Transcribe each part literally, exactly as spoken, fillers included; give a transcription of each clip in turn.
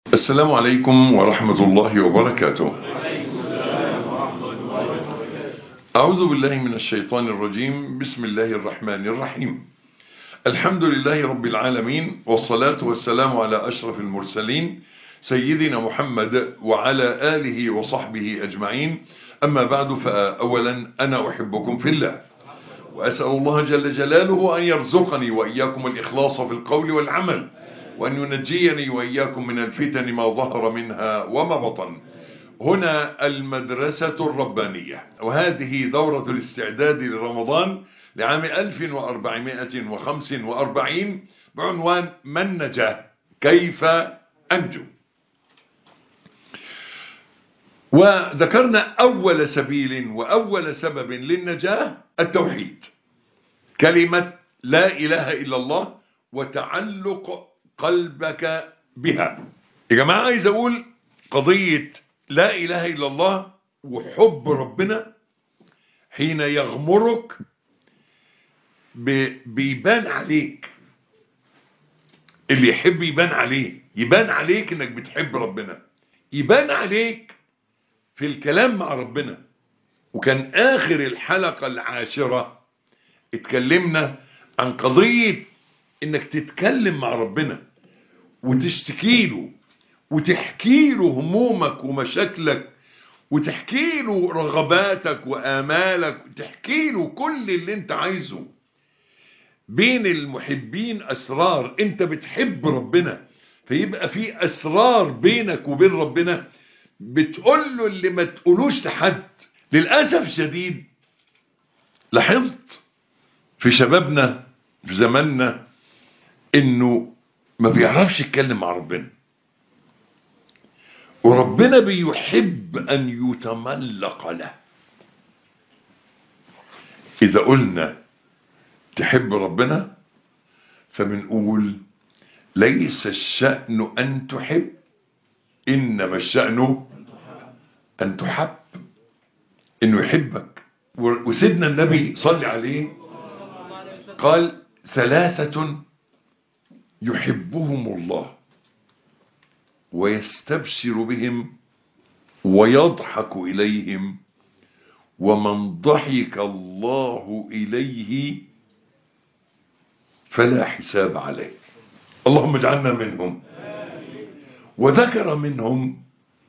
السلام عليكم ورحمة الله وبركاته. أعوذ بالله من الشيطان الرجيم. بسم الله الرحمن الرحيم. الحمد لله رب العالمين، والصلاة والسلام على أشرف المرسلين سيدنا محمد وعلى آله وصحبه أجمعين. أما بعد، فأولا أنا أحبكم في الله، وأسأل الله جل جلاله أن يرزقني وإياكم الإخلاص في القول والعمل، وأن ينجيني وإياكم من الفتن ما ظهر منها وما بطن. هنا المدرسة الربانية، وهذه دورة الاستعداد لرمضان لعام ألف وأربعمائة وخمسة وأربعين بعنوان من نجا كيف أنجو. وذكرنا أول سبيل وأول سبب للنجاة التوحيد، كلمة لا إله إلا الله وتعلق قلبك بها. يا جماعة، عايز أقول قضية لا إله إلا الله وحب ربنا حين يغمرك بيبان عليك. اللي يحب يبان عليه، يبان عليك انك بتحب ربنا، يبان عليك في الكلام مع ربنا. وكان آخر الحلقة العاشرة اتكلمنا عن قضية انك تتكلم مع ربنا وتشتكي له وتحكي له همومك ومشاكلك، وتحكي له رغباتك وآمالك، وتحكي له كل اللي انت عايزه. بين المحبين أسرار، انت بتحب ربنا فيبقى في أسرار بينك وبين ربنا بتقول له اللي ما تقولوش لحد. للأسف شديد لاحظت في شبابنا في زماننا انه ما بيعرفش يتكلم مع ربنا، وربنا بيحب أن يتملق له. إذا قلنا تحب ربنا فبنقول ليس الشأن أن تحب، إنما الشأن أن تحب، إنه يحبك. وسيدنا النبي صلى عليه قال ثلاثة يحبهم الله ويستبشر بهم ويضحك إليهم، ومن ضحك الله إليه فلا حساب عليه. اللهم اجعلنا منهم. وذكر منهم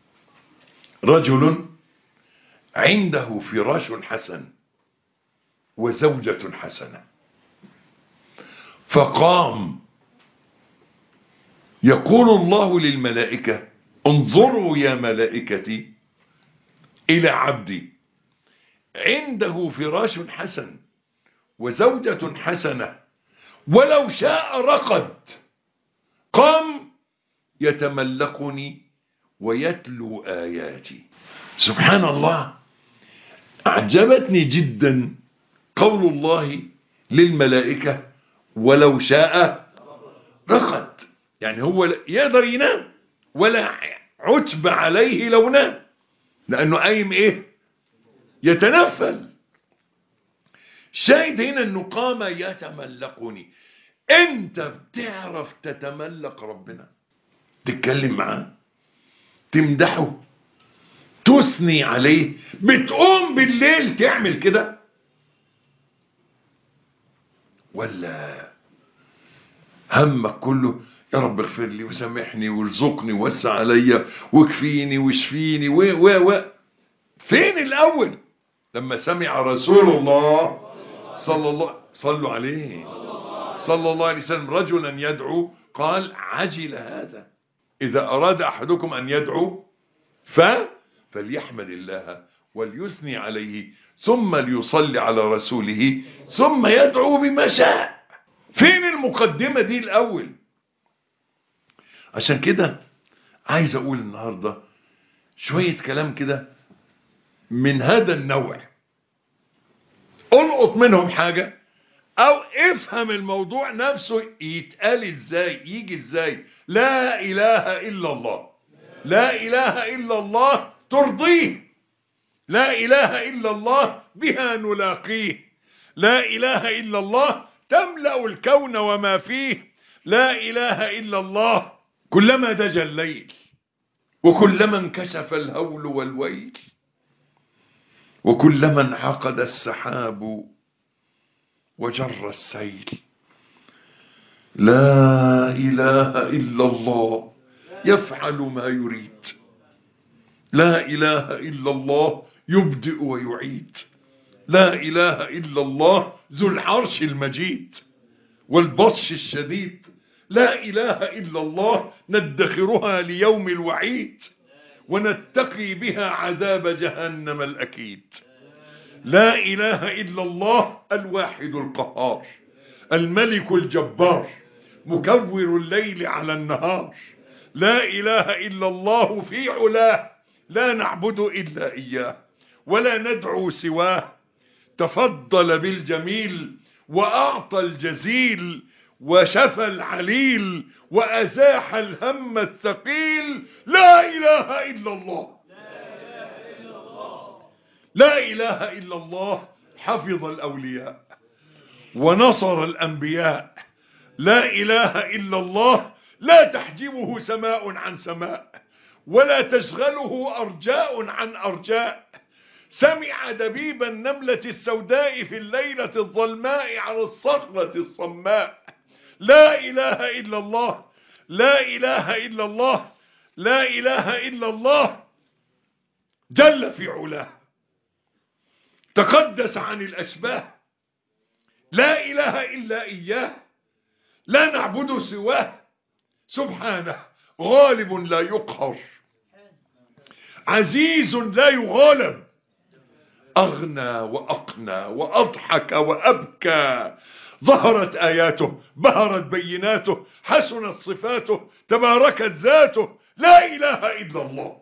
رجل عنده فراش حسن وزوجة حسنة، فقام يقول الله للملائكة انظروا يا ملائكتي إلى عبدي عنده فراش حسن وزوجة حسنة، ولو شاء رقد. قام يتملقني ويتلو آياتي. سبحان الله، أعجبتني جدا قول الله للملائكة ولو شاء رقد. يعني هو يقدر ينام ولا عتب عليه لو نام، لأنه قايم إيه؟ يتنفل. شاهد هنا أنه قام يتملقني. أنت بتعرف تتملق ربنا، تتكلم معاه، تمدحه، تثني عليه، بتقوم بالليل تعمل كده؟ ولا همك كله يا رب اغفر لي وسامحني وارزقني ووسع عليا واكفيني واشفيني و و و فين الأول؟ لما سمع رسول الله صلى الله صلوا عليه صلى الله عليه وسلم رجلا يدعو قال عجل هذا، إذا أراد أحدكم أن يدعو ف فليحمد الله وليثني عليه ثم ليصلي على رسوله ثم يدعو بما شاء. فين المقدمة دي الأول؟ عشان كده عايز أقول النهاردة شوية كلام كده من هذا النوع، ألقط منهم حاجة أو افهم الموضوع نفسه يتقال إزاي، يجي إزاي. لا إله إلا الله، لا إله إلا الله ترضيه، لا إله إلا الله بها نلاقيه، لا إله إلا الله تملأ الكون وما فيه، لا إله إلا الله كلما دجى الليل وكلما انكشف الهول والويل، وكلما انعقد السحاب وجر السيل. لا إله إلا الله يفعل ما يريد. لا إله إلا الله يبدئ ويعيد. لا إله إلا الله ذو العرش المجيد والبطش الشديد. لا إله إلا الله ندخرها ليوم الوعيد ونتقي بها عذاب جهنم الأكيد. لا إله إلا الله الواحد القهار الملك الجبار مكور الليل على النهار. لا إله إلا الله في علاه لا نعبد إلا إياه ولا ندعو سواه. تفضل بالجميل وأعطى الجزيل وشفى العليل وأزاح الهم الثقيل. لا إله إلا الله. لا إله إلا الله حفظ الأولياء ونصر الأنبياء. لا إله إلا الله لا تحجبه سماء عن سماء ولا تشغله أرجاء عن أرجاء. سمع دبيب النملة السوداء في الليلة الظلماء على الصخرة الصماء. لا إله إلا الله. لا إله إلا الله. لا إله إلا الله جل في علاه تقدس عن الأشباه. لا إله إلا إياه لا نعبد سواه. سبحانه غالب لا يقهر عزيز لا يغالب أغنى وأقنى وأضحك وأبكى. ظهرت آياته بهرت بيناته حسنت صفاته تباركت ذاته. لا إله إلا الله.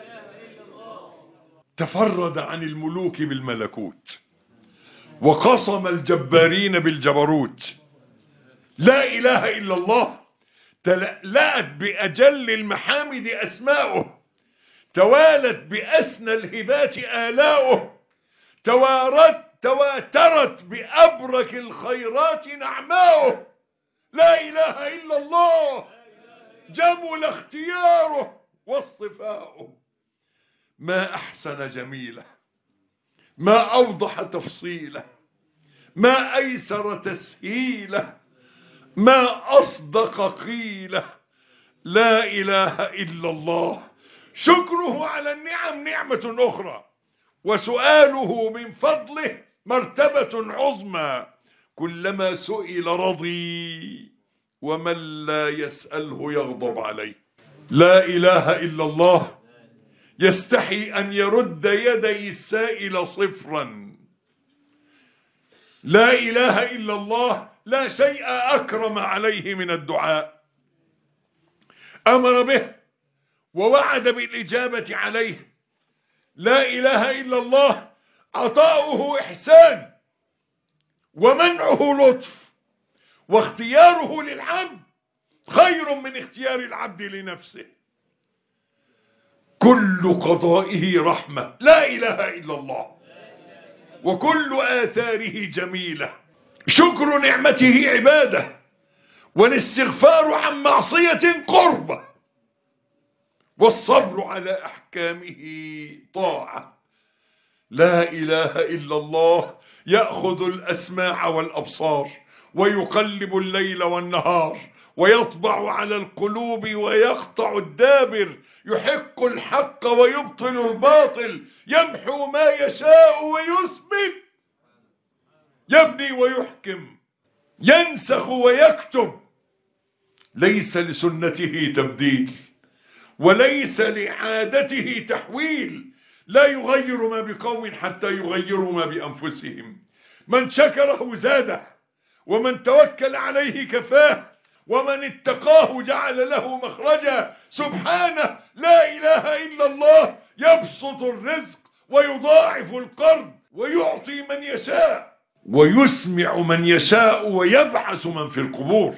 تفرد عن الملوك بالملكوت وقصم الجبارين بالجبروت. لا إله إلا الله تلألأت بأجل المحامد أسماؤه توالت بأسنى الهبات آلاؤه توارت تواترت بأبرك الخيرات نعماؤه. لا إله إلا الله جمل اختياره واصطفاؤه. ما أحسن جميله ما أوضح تفصيله ما أيسر تسهيله ما أصدق قيله. لا إله إلا الله شكره على النعم نعمة أخرى وسؤاله من فضله مرتبة عظمى. كلما سئل رضي ومن لا يسأله يغضب عليه. لا إله إلا الله يستحي أن يرد يدي السائل صفرا. لا إله إلا الله لا شيء أكرم عليه من الدعاء. أمر به ووعد بالإجابة عليه. لا إله إلا الله عطاؤه إحسان ومنعه لطف واختياره للعبد خير من اختيار العبد لنفسه. كل قضائه رحمة. لا إله إلا الله وكل آثاره جميلة. شكر نعمته عبادة والاستغفار عن معصية قربة والصبر على أحكامه طاعة. لا إله إلا الله يأخذ الأسماع والأبصار ويقلب الليل والنهار ويطبع على القلوب ويقطع الدابر. يحق الحق ويبطل الباطل يمحو ما يشاء ويثبت يبني ويحكم ينسخ ويكتب. ليس لسنته تبديل وليس لعادته تحويل. لا يغير ما بقوم حتى يغيروا ما بأنفسهم. من شكره زاده ومن توكل عليه كفاه ومن اتقاه جعل له مخرجا. سبحانه لا إله إلا الله يبسط الرزق ويضاعف القرض ويعطي من يشاء ويسمع من يشاء ويبعث من في القبور.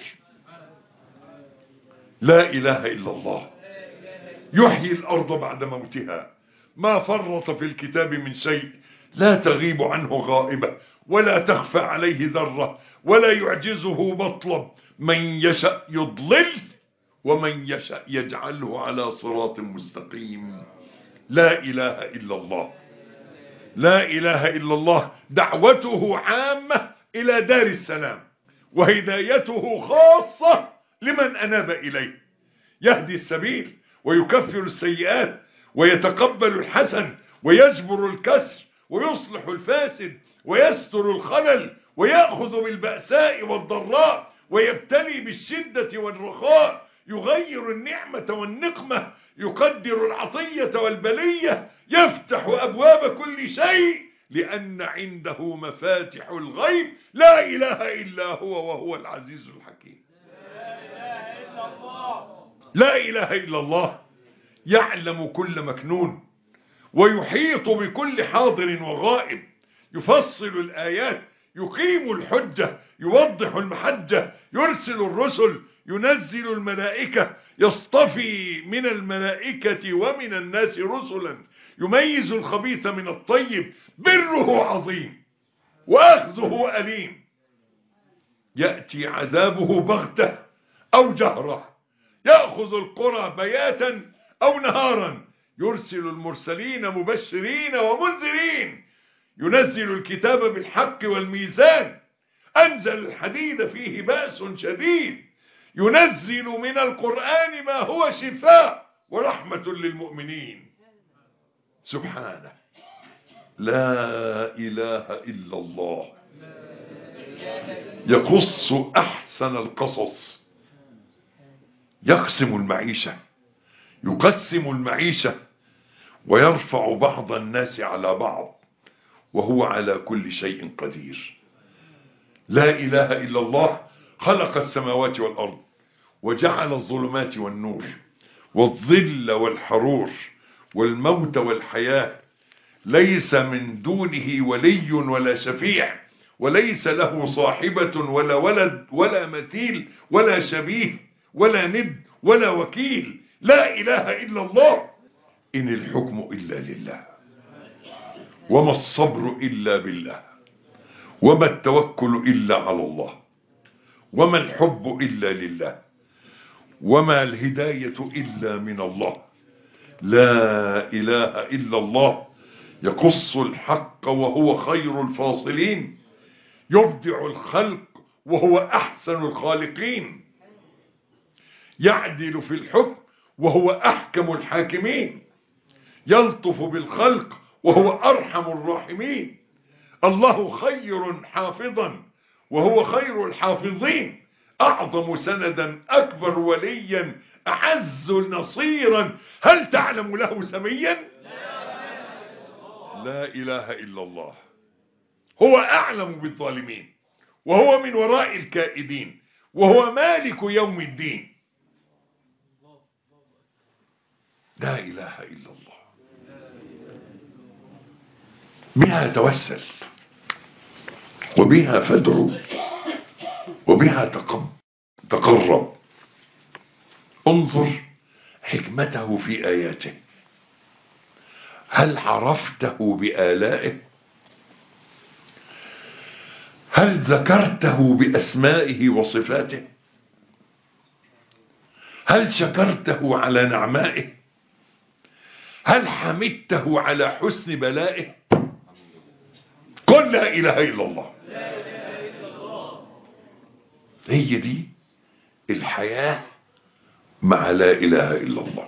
لا إله إلا الله يحيي الأرض بعد موتها. ما فرط في الكتاب من شيء لا تغيب عنه غائبة ولا تخفى عليه ذرة ولا يعجزه مطلب. من يشاء يضلل ومن يشاء يجعله على صراط مستقيم. لا إله إلا الله، لا إله إلا الله. دعوته عامة إلى دار السلام، وهدايته خاصة لمن أناب إليه. يهدي السبيل ويكفر السيئات ويتقبل الحسن ويجبر الكسر ويصلح الفاسد ويستر الخلل ويأخذ بالبأساء والضراء ويبتلي بالشدة والرخاء، يغير النعمة والنقمة، يقدر العطية والبلية، يفتح أبواب كل شيء، لأن عنده مفاتح الغيب. لا إله إلا هو وهو العزيز الحكيم. لا إله إلا الله. يعلم كل مكنون ويحيط بكل حاضر وغائب، يفصل الآيات، يقيم الحجة، يوضح المحجة، يرسل الرسل، ينزل الملائكة، يصطفي من الملائكة ومن الناس رسلا، يميز الخبيث من الطيب. بره عظيم وأخذه أليم. يأتي عذابه بغتة أو جهرة، يأخذ القرى بياتا أو نهارا، يرسل المرسلين مبشرين ومنذرين، ينزل الكتاب بالحق والميزان، أنزل الحديد فيه بأس شديد، ينزل من القرآن ما هو شفاء ورحمة للمؤمنين. سبحانه. لا إله إلا الله. يقص أحسن القصص، يقسم المعيشة، يقسم المعيشة، ويرفع بعض الناس على بعض، وهو على كل شيء قدير. لا إله إلا الله. خلق السماوات والأرض وجعل الظلمات والنور والظل والحرور والموت والحياة، ليس من دونه ولي ولا شفيع، وليس له صاحبة ولا ولد ولا مثيل ولا شبيه ولا ند ولا وكيل. لا إله إلا الله. إن الحكم إلا لله، وما الصبر إلا بالله، وما التوكل إلا على الله، وما الحب إلا لله، وما الهداية إلا من الله. لا إله إلا الله. يقص الحق وهو خير الفاصلين، يبدع الخلق وهو أحسن الخالقين، يعدل في الحكم وهو أحكم الحاكمين، يلطف بالخلق وهو أرحم الراحمين. الله خير حافظا وهو خير الحافظين، أعظم سندا، أكبر وليا، أعز نصيرا. هل تعلم له سميا؟ لا إله إلا الله. هو أعلم بالظالمين، وهو من وراء الكائدين، وهو مالك يوم الدين. لا إله إلا الله. بها توسل، وبها فادعو، وبها تقرب. انظر حكمته في آياته. هل عرفته بآلائه؟ هل ذكرته بأسمائه وصفاته؟ هل شكرته على نعمائه؟ هل حمدته على حسن بلائه؟ قل لا إله إلا الله. هي دي الحياة مع لا إله إلا الله.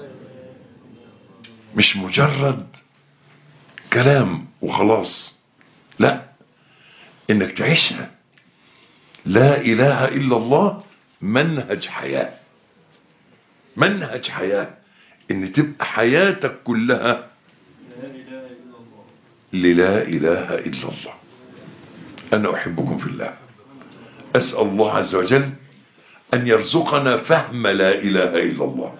مش مجرد كلام وخلاص، لا، انك تعيشها. لا إله إلا الله منهج حياة، منهج حياة، ان تبقى حياتك كلها للا إله إلا الله. أنا أحبكم في الله. أسأل الله عز وجل أن يرزقنا فهم لا إله إلا الله،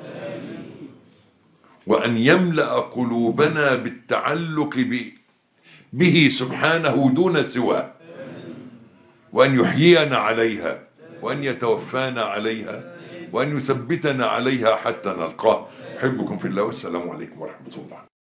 وأن يملأ قلوبنا بالتعلق به سبحانه دون سواه، وأن يحيينا عليها، وأن يتوفانا عليها، وأن يثبتنا عليها حتى نلقاه. أحبكم في الله، والسلام عليكم ورحمة الله.